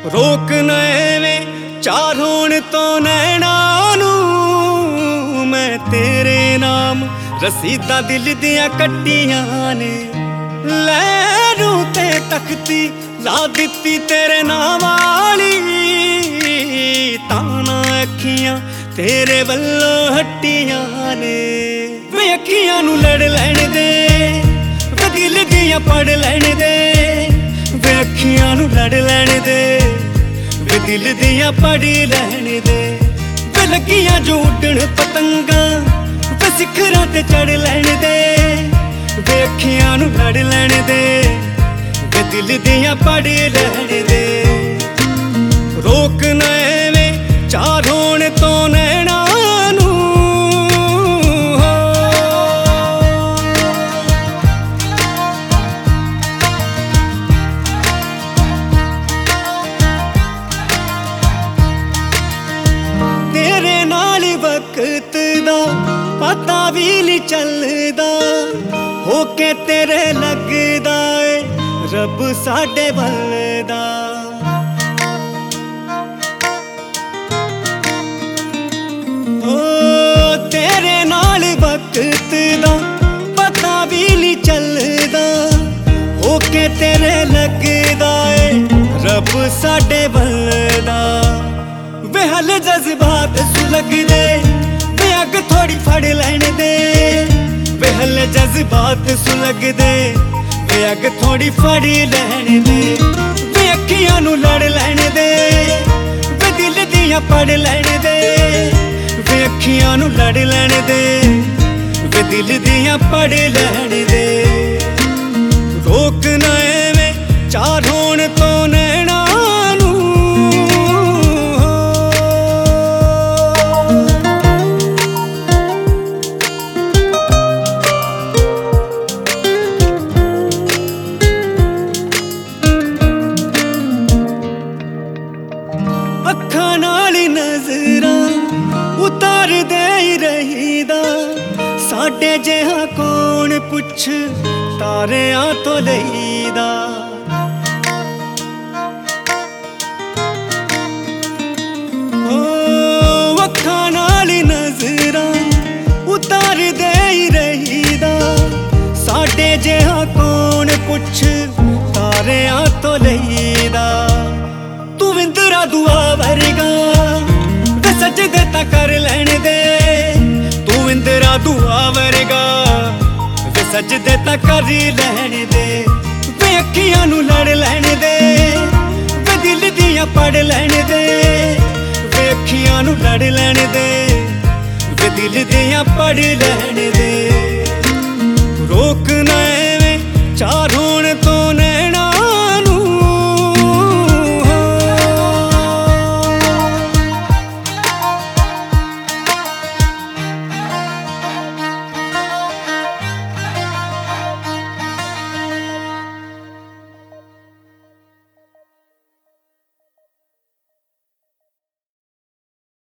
रोक न एवें चार होण तो नैना नू मैं तेरे नाम रसीदा दिल दियां कट्टियां ने लैरू ते तख्ती ला दित्ती तेरे नाम वाली ताना अखियां तेरे वल्लों हट्टियां ने वे अखियां नू लड़ लैण दे वे दिल दियां पढ़ लैण दे वे अखियां नू लड़ लैण दे वे दिल दियां पढ़ लैण दे वे लगियां जो उड्डण पतंगां वे सिखरां ते चढ़ लैण दे वे अखियां नू लड़ लैण दे वे दिल दियां पढ़ लैण दे रोक न एवें चार होण तो नैना नू तेरे नाल वक्त दा पता भी नहीं चलदा होके तेरे लगदा ए रब साडे बलदा तेरे नाल वक्त दा पता भी नहीं चलदा होके तेरे लगदा ए रब साडे बलदा वे हल जज्बात सुलगदे वे अग थोड़ी फड़ लैण दे वे हल जज्बात सुलगदे वे अग थोड़ी फड़ लैण दे वे अखियां नू लड़ लैण दे वे दिल दियां पढ़ लैण दे वे अखियां नू लड़ लैण दे वे दिल दियां पढ़ लैण दे रोक न एवें चार होण तो नैना अखां नाल नज़रां उतार दे रहीदा साडे जिहा कौन पुछ तारियां तो लईदा अखां नाल नज़रां उतार दे रहीदा साडे जिहा कौन पुछ तारियां तो लईदा तू विंदरा दुआ वर्गा वे सजदे तां कर लैण दे तू विंदरा दुआ वर्गा वे सजदे तां कर लैण दे वे अखियां नू लड़ लैण दे वे दिल दियां पढ़ लैण दे वे अखियां नू लड़ लैण दे वे दिल दियां पढ़ लैण दे